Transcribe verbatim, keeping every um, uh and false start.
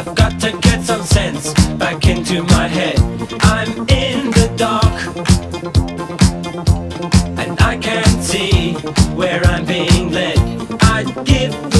I've got to get some sense back into my head. I'm in the dark and I can't see where I'm being led. I'd give